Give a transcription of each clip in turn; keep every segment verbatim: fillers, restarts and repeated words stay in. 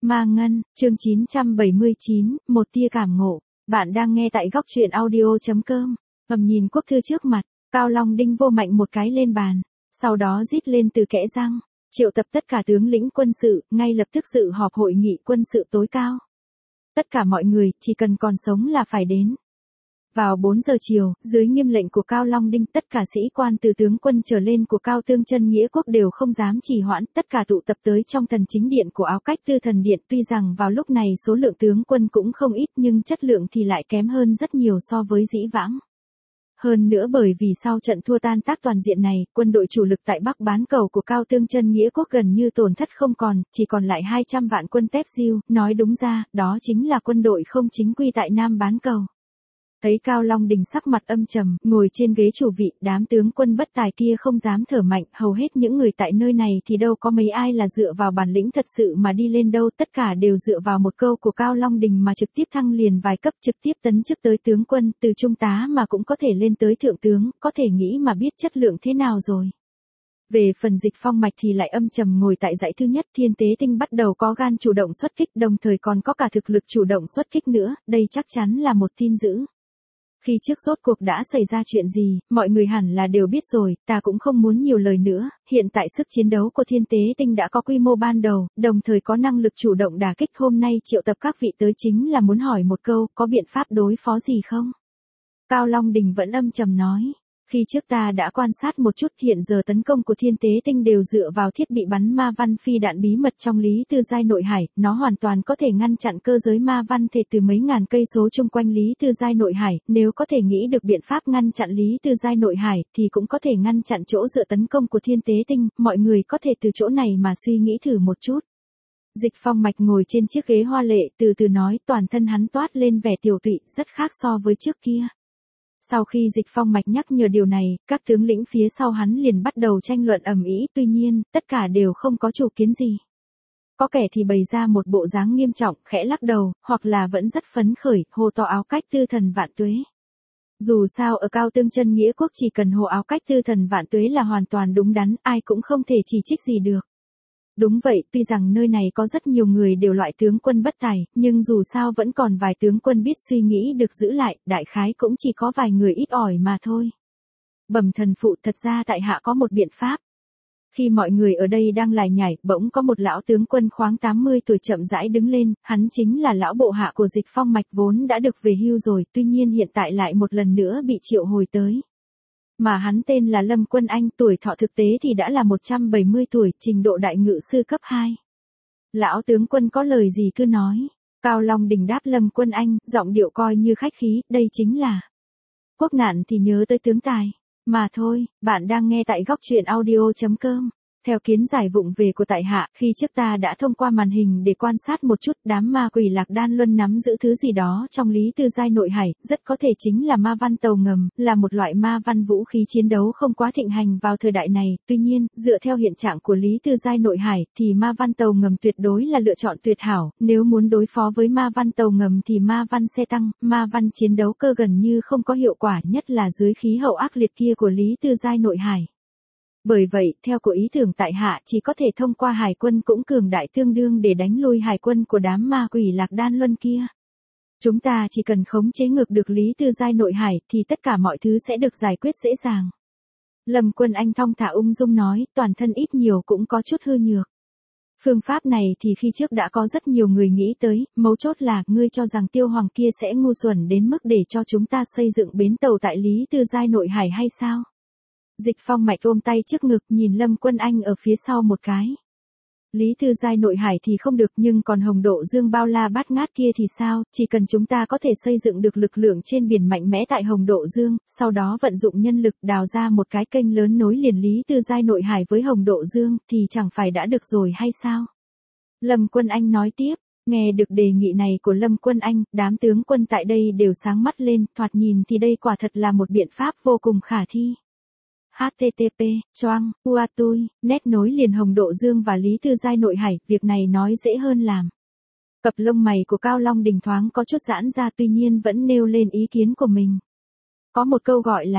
Ma Ngân, chương chín trăm bảy mươi chín, một tia cảm ngộ. Bạn đang nghe tại góc truyện audio chấm com. Ngầm nhìn quốc thư trước mặt, Cao Long Đinh vô mạnh một cái lên bàn, sau đó rít lên từ kẽ răng, triệu tập tất cả tướng lĩnh quân sự, ngay lập tức dự họp hội nghị quân sự tối cao. Tất cả mọi người, chỉ cần còn sống là phải đến. Vào bốn giờ chiều, dưới nghiêm lệnh của Cao Long Đinh, tất cả sĩ quan từ tướng quân trở lên của Cao Tương Chân Nghĩa Quốc đều không dám trì hoãn, tất cả tụ tập tới trong thần chính điện của Áo Cách Tư Thần Điện. Tuy rằng vào lúc này số lượng tướng quân cũng không ít nhưng chất lượng thì lại kém hơn rất nhiều so với dĩ vãng. Hơn nữa bởi vì sau trận thua tan tác toàn diện này, quân đội chủ lực tại Bắc bán cầu của Cao Tương Chân Nghĩa Quốc gần như tổn thất không còn, chỉ còn lại hai trăm vạn quân Tép Diêu, nói đúng ra, đó chính là quân đội không chính quy tại Nam bán cầu. Thấy Cao Long Đinh sắc mặt âm trầm, ngồi trên ghế chủ vị, đám tướng quân bất tài kia không dám thở mạnh, hầu hết những người tại nơi này thì đâu có mấy ai là dựa vào bản lĩnh thật sự mà đi lên đâu, tất cả đều dựa vào một câu của Cao Long Đinh mà trực tiếp thăng liền vài cấp, trực tiếp tấn chức tới tướng quân, từ trung tá mà cũng có thể lên tới thượng tướng, có thể nghĩ mà biết chất lượng thế nào rồi. Về phần Dịch Phong Mạch thì lại âm trầm ngồi tại dãy thứ nhất. Thiên Tế Tinh bắt đầu có gan chủ động xuất kích, đồng thời còn có cả thực lực chủ động xuất kích nữa, đây chắc chắn là một tin dữ. Khi trước rốt cuộc đã xảy ra chuyện gì, mọi người hẳn là đều biết rồi, ta cũng không muốn nhiều lời nữa, hiện tại sức chiến đấu của Thiên Tế Tinh đã có quy mô ban đầu, đồng thời có năng lực chủ động đả kích. Hôm nay triệu tập các vị tới chính là muốn hỏi một câu, có biện pháp đối phó gì không? Cao Long Đinh vẫn âm trầm nói. Khi trước ta đã quan sát một chút, hiện giờ tấn công của Thiên Tế Tinh đều dựa vào thiết bị bắn ma văn phi đạn bí mật trong Lý Tư Giai Nội Hải, nó hoàn toàn có thể ngăn chặn cơ giới ma văn thể từ mấy ngàn cây số chung quanh Lý Tư Giai Nội Hải, nếu có thể nghĩ được biện pháp ngăn chặn Lý Tư Giai Nội Hải thì cũng có thể ngăn chặn chỗ dựa tấn công của Thiên Tế Tinh, mọi người có thể từ chỗ này mà suy nghĩ thử một chút. Dịch Phong Mạch ngồi trên chiếc ghế hoa lệ, từ từ nói, toàn thân hắn toát lên vẻ tiều tụy, rất khác so với trước kia. Sau khi Dịch Phong Mạch nhắc nhở điều này, các tướng lĩnh phía sau hắn liền bắt đầu tranh luận ầm ĩ, tuy nhiên, tất cả đều không có chủ kiến gì. Có kẻ thì bày ra một bộ dáng nghiêm trọng, khẽ lắc đầu, hoặc là vẫn rất phấn khởi, hô to Áo Cách Tư Thần vạn tuế. Dù sao ở Cao Tương Chân Nghĩa Quốc chỉ cần hô Áo Cách Tư Thần vạn tuế là hoàn toàn đúng đắn, ai cũng không thể chỉ trích gì được. Đúng vậy, tuy rằng nơi này có rất nhiều người đều loại tướng quân bất tài, nhưng dù sao vẫn còn vài tướng quân biết suy nghĩ được giữ lại, đại khái cũng chỉ có vài người ít ỏi mà thôi. Bẩm thần phụ, thật ra tại hạ có một biện pháp. Khi mọi người ở đây đang lải nhải, bỗng có một lão tướng quân khoáng tám mươi tuổi chậm rãi đứng lên, hắn chính là lão bộ hạ của Dịch Phong Mạch vốn đã được về hưu rồi, tuy nhiên hiện tại lại một lần nữa bị triệu hồi tới. Mà hắn tên là Lâm Quân Anh, tuổi thọ thực tế thì đã là một trăm bảy mươi tuổi, trình độ đại ngự sư cấp hai. Lão tướng quân có lời gì cứ nói. Cao Long Đinh đáp Lâm Quân Anh, giọng điệu coi như khách khí, đây chính là quốc nạn thì nhớ tới tướng tài. Mà thôi, bạn đang nghe tại góc truyện audio chấm com. Theo kiến giải vụng về của tại hạ, khi trước ta đã thông qua màn hình để quan sát một chút, đám ma quỷ Lạc Đan Luân nắm giữ thứ gì đó trong Lý Tư Giai Nội Hải, rất có thể chính là ma văn tàu ngầm, là một loại ma văn vũ khí chiến đấu không quá thịnh hành vào thời đại này, tuy nhiên, dựa theo hiện trạng của Lý Tư Giai Nội Hải, thì ma văn tàu ngầm tuyệt đối là lựa chọn tuyệt hảo, nếu muốn đối phó với ma văn tàu ngầm thì ma văn xe tăng, ma văn chiến đấu cơ gần như không có hiệu quả, nhất là dưới khí hậu ác liệt kia của Lý Tư Giai Nội Hải. Bởi vậy, theo của ý tưởng tại hạ chỉ có thể thông qua hải quân cũng cường đại tương đương để đánh lui hải quân của đám ma quỷ Lạc Đan Luân kia. Chúng ta chỉ cần khống chế ngược được Lý Tư Giai Nội Hải thì tất cả mọi thứ sẽ được giải quyết dễ dàng. Lâm Quân Anh thong thả ung dung nói, toàn thân ít nhiều cũng có chút hư nhược. Phương pháp này thì khi trước đã có rất nhiều người nghĩ tới, mấu chốt là, ngươi cho rằng Tiêu Hoàng kia sẽ ngu xuẩn đến mức để cho chúng ta xây dựng bến tàu tại Lý Tư Giai Nội Hải hay sao? Dịch Phong Mạch ôm tay trước ngực, nhìn Lâm Quân Anh ở phía sau một cái. Lý Tư Giai Nội Hải thì không được, nhưng còn Hồng Độ Dương bao la bát ngát kia thì sao? Chỉ cần chúng ta có thể xây dựng được lực lượng trên biển mạnh mẽ tại Hồng Độ Dương, sau đó vận dụng nhân lực đào ra một cái kênh lớn nối liền Lý Tư Giai Nội Hải với Hồng Độ Dương, thì chẳng phải đã được rồi hay sao? Lâm Quân Anh nói tiếp. Nghe được đề nghị này của Lâm Quân Anh, đám tướng quân tại đây đều sáng mắt lên, thoạt nhìn thì đây quả thật là một biện pháp vô cùng khả thi. hát tê tê pê, choang, uatui, nét nối liền Hồng Độ Dương và Lý Tư Giai Nội Hải, việc này nói dễ hơn làm. Cặp lông mày của Cao Long Đinh thoáng có chút giãn ra, tuy nhiên vẫn nêu lên ý kiến của mình. Có một câu gọi là,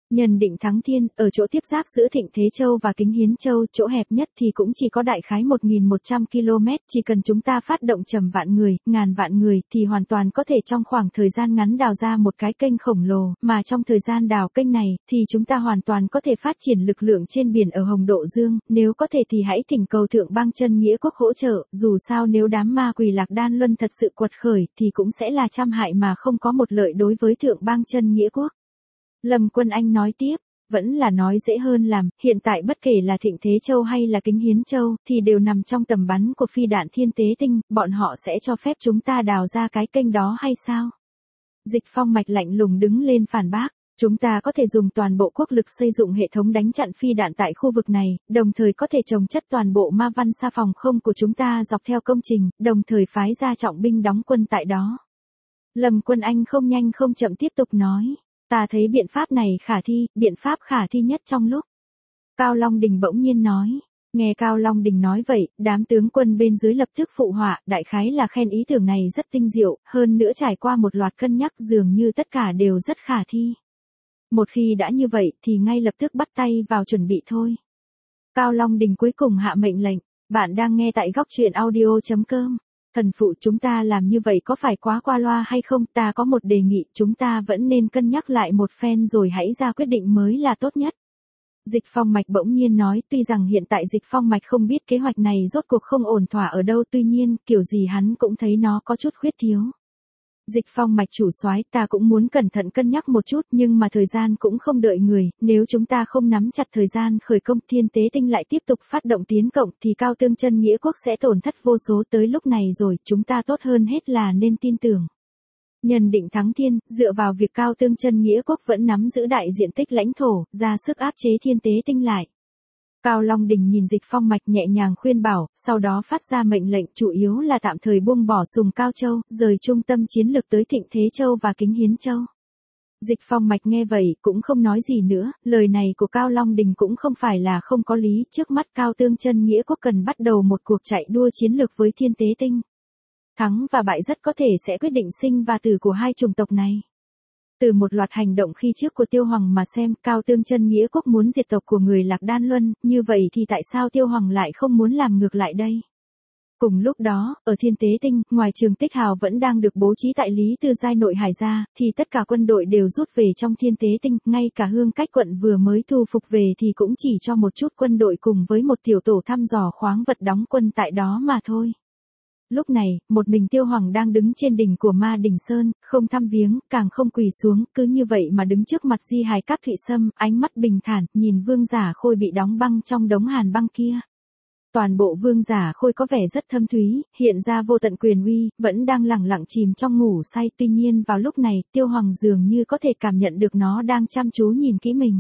Nhân định Thắng Thiên, ở chỗ tiếp giáp giữa Thịnh Thế Châu và Kính Hiến Châu, chỗ hẹp nhất thì cũng chỉ có đại khái một nghìn một trăm ki lô mét, chỉ cần chúng ta phát động trầm vạn người, ngàn vạn người, thì hoàn toàn có thể trong khoảng thời gian ngắn đào ra một cái kênh khổng lồ, mà trong thời gian đào kênh này, thì chúng ta hoàn toàn có thể phát triển lực lượng trên biển ở Hồng Độ Dương, nếu có thể thì hãy thỉnh cầu Thượng Bang Chân Nghĩa Quốc hỗ trợ, dù sao nếu đám ma quỷ Lạc Đan Luân thật sự quật khởi, thì cũng sẽ là trăm hại mà không có một lợi đối với Thượng Bang Chân Nghĩa Quốc. Lâm Quân Anh nói tiếp, vẫn là nói dễ hơn làm, hiện tại bất kể là Thịnh Thế Châu hay là Kính Hiến Châu, thì đều nằm trong tầm bắn của phi đạn Thiên Tế Tinh, bọn họ sẽ cho phép chúng ta đào ra cái kênh đó hay sao? Dịch Phong Mạch lạnh lùng đứng lên phản bác, chúng ta có thể dùng toàn bộ quốc lực xây dựng hệ thống đánh chặn phi đạn tại khu vực này, đồng thời có thể trồng chất toàn bộ ma văn xa phòng không của chúng ta dọc theo công trình, đồng thời phái ra trọng binh đóng quân tại đó. Lâm Quân Anh không nhanh không chậm tiếp tục nói. Ta thấy biện pháp này khả thi, biện pháp khả thi nhất trong lúc. Cao Long Đình bỗng nhiên nói. Nghe Cao Long Đình nói vậy, đám tướng quân bên dưới lập tức phụ họa, đại khái là khen ý tưởng này rất tinh diệu, hơn nữa trải qua một loạt cân nhắc dường như tất cả đều rất khả thi. Một khi đã như vậy thì ngay lập tức bắt tay vào chuẩn bị thôi. Cao Long Đình cuối cùng hạ mệnh lệnh, bạn đang nghe tại góc truyện audio chấm com. Thần phụ, chúng ta làm như vậy có phải quá qua loa hay không? Ta có một đề nghị, chúng ta vẫn nên cân nhắc lại một phen rồi hãy ra quyết định mới là tốt nhất. Dịch Phong Mạch bỗng nhiên nói, tuy rằng hiện tại Dịch Phong Mạch không biết kế hoạch này rốt cuộc không ổn thỏa ở đâu, tuy nhiên, kiểu gì hắn cũng thấy nó có chút khuyết thiếu. Dịch Phong Mạch chủ soái, ta cũng muốn cẩn thận cân nhắc một chút, nhưng mà thời gian cũng không đợi người, nếu chúng ta không nắm chặt thời gian khởi công, Thiên Tế Tinh lại tiếp tục phát động tiến cộng thì Cao Tương Chân Nghĩa Quốc sẽ tổn thất vô số, tới lúc này rồi, chúng ta tốt hơn hết là nên tin tưởng. Nhân định Thắng Thiên, dựa vào việc Cao Tương Chân Nghĩa Quốc vẫn nắm giữ đại diện tích lãnh thổ, ra sức áp chế Thiên Tế Tinh lại. Cao Long Đình nhìn Dịch Phong Mạch nhẹ nhàng khuyên bảo, sau đó phát ra mệnh lệnh chủ yếu là tạm thời buông bỏ Sùng Cao Châu, rời trung tâm chiến lược tới Thịnh Thế Châu và Kính Hiến Châu. Dịch Phong Mạch nghe vậy cũng không nói gì nữa, lời này của Cao Long Đình cũng không phải là không có lý, trước mắt Cao Tương Chân Nghĩa Quốc cần bắt đầu một cuộc chạy đua chiến lược với Thiên Tế Tinh. Thắng và bại rất có thể sẽ quyết định sinh và tử của hai chủng tộc này. Từ một loạt hành động khi trước của Tiêu Hoàng mà xem, Cao Tương Chân Nghĩa Quốc muốn diệt tộc của người Lạc Đan Luân, như vậy thì tại sao Tiêu Hoàng lại không muốn làm ngược lại đây? Cùng lúc đó, ở Thiên Tế Tinh, ngoài Trường Tích Hào vẫn đang được bố trí tại Lý Tư Giai nội hải ra, thì tất cả quân đội đều rút về trong Thiên Tế Tinh, ngay cả Hương Cách quận vừa mới thu phục về thì cũng chỉ cho một chút quân đội cùng với một tiểu tổ thăm dò khoáng vật đóng quân tại đó mà thôi. Lúc này, một mình Tiêu Hoàng đang đứng trên đỉnh của Ma Đỉnh Sơn, không thăm viếng, càng không quỳ xuống, cứ như vậy mà đứng trước mặt di hài Cáp Thụy Sâm, ánh mắt bình thản, nhìn Vương Giả Khôi bị đóng băng trong đống hàn băng kia. Toàn bộ Vương Giả Khôi có vẻ rất thâm thúy, hiện ra vô tận quyền uy, vẫn đang lẳng lặng chìm trong ngủ say, tuy nhiên vào lúc này, Tiêu Hoàng dường như có thể cảm nhận được nó đang chăm chú nhìn kỹ mình.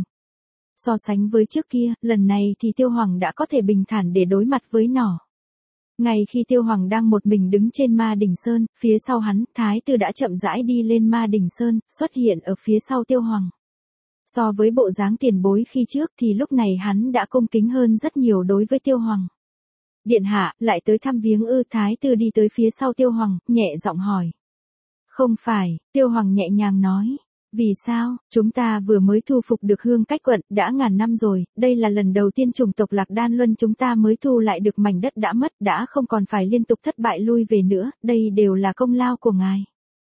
So sánh với trước kia, lần này thì Tiêu Hoàng đã có thể bình thản để đối mặt với nó. Ngay khi Tiêu Hoàng đang một mình đứng trên Ma Đỉnh Sơn, phía sau hắn, Thái Tử đã chậm rãi đi lên Ma Đỉnh Sơn, xuất hiện ở phía sau Tiêu Hoàng. So với bộ dáng tiền bối khi trước thì lúc này hắn đã cung kính hơn rất nhiều đối với Tiêu Hoàng. Điện hạ, lại tới thăm viếng ư? Thái Tử đi tới phía sau Tiêu Hoàng, nhẹ giọng hỏi. Không phải, Tiêu Hoàng nhẹ nhàng nói. Vì sao? Chúng ta vừa mới thu phục được Hương Cách quận, đã ngàn năm rồi, đây là lần đầu tiên chủng tộc Lạc Đan Luân chúng ta mới thu lại được mảnh đất đã mất, đã không còn phải liên tục thất bại lui về nữa, đây đều là công lao của ngài.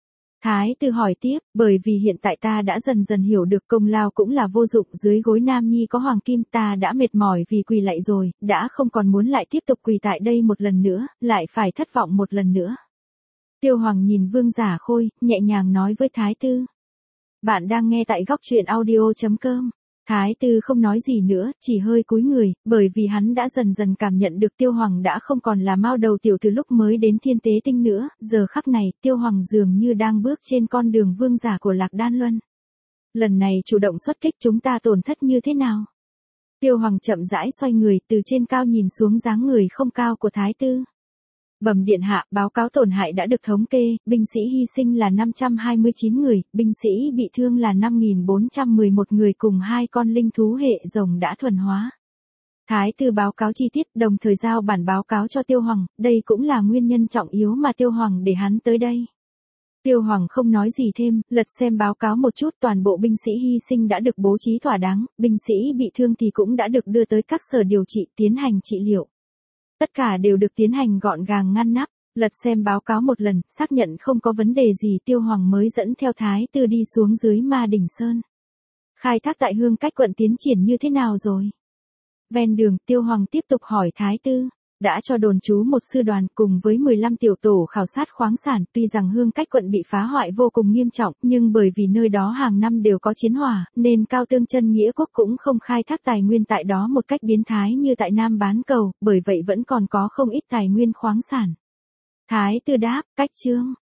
Thái Tử hỏi tiếp, bởi vì hiện tại ta đã dần dần hiểu được công lao cũng là vô dụng, dưới gối Nam Nhi có hoàng kim, ta đã mệt mỏi vì quỳ lạy rồi, đã không còn muốn lại tiếp tục quỳ tại đây một lần nữa, lại phải thất vọng một lần nữa. Tiêu Hoàng nhìn Vương Giả Khôi, nhẹ nhàng nói với Thái Tử. Bạn đang nghe tại góc truyện audio chấm com. Thái Tử không nói gì nữa, chỉ hơi cúi người, bởi vì hắn đã dần dần cảm nhận được Tiêu Hoàng đã không còn là mao đầu tiểu từ lúc mới đến Thiên Tế Tinh nữa, giờ khắc này, Tiêu Hoàng dường như đang bước trên con đường vương giả của Lạc Đan Luân. Lần này chủ động xuất kích chúng ta tổn thất như thế nào? Tiêu Hoàng chậm rãi xoay người, từ trên cao nhìn xuống dáng người không cao của Thái Tử. Bẩm điện hạ, báo cáo tổn hại đã được thống kê, binh sĩ hy sinh là năm trăm hai mươi chín người, binh sĩ bị thương là năm nghìn bốn trăm mười một người cùng hai con linh thú hệ rồng đã thuần hóa. Thái Tử báo cáo chi tiết, đồng thời giao bản báo cáo cho Tiêu Hoàng, đây cũng là nguyên nhân trọng yếu mà Tiêu Hoàng để hắn tới đây. Tiêu Hoàng không nói gì thêm, lật xem báo cáo một chút, toàn bộ binh sĩ hy sinh đã được bố trí thỏa đáng, binh sĩ bị thương thì cũng đã được đưa tới các sở điều trị tiến hành trị liệu. Tất cả đều được tiến hành gọn gàng ngăn nắp, lật xem báo cáo một lần, xác nhận không có vấn đề gì, Tiêu Hoàng mới dẫn theo Thái Tử đi xuống dưới Ma Đỉnh Sơn. Khai thác tại Hương Cách quận tiến triển như thế nào rồi? Ven đường, Tiêu Hoàng tiếp tục hỏi Thái Tử. Đã cho đồn trú một sư đoàn cùng với mười lăm tiểu tổ khảo sát khoáng sản, tuy rằng Hương Cách quận bị phá hoại vô cùng nghiêm trọng, nhưng bởi vì nơi đó hàng năm đều có chiến hỏa, nên Cao Tương Chân Nghĩa Quốc cũng không khai thác tài nguyên tại đó một cách biến thái như tại Nam Bán Cầu, bởi vậy vẫn còn có không ít tài nguyên khoáng sản. Thái Tử đáp, cách chương,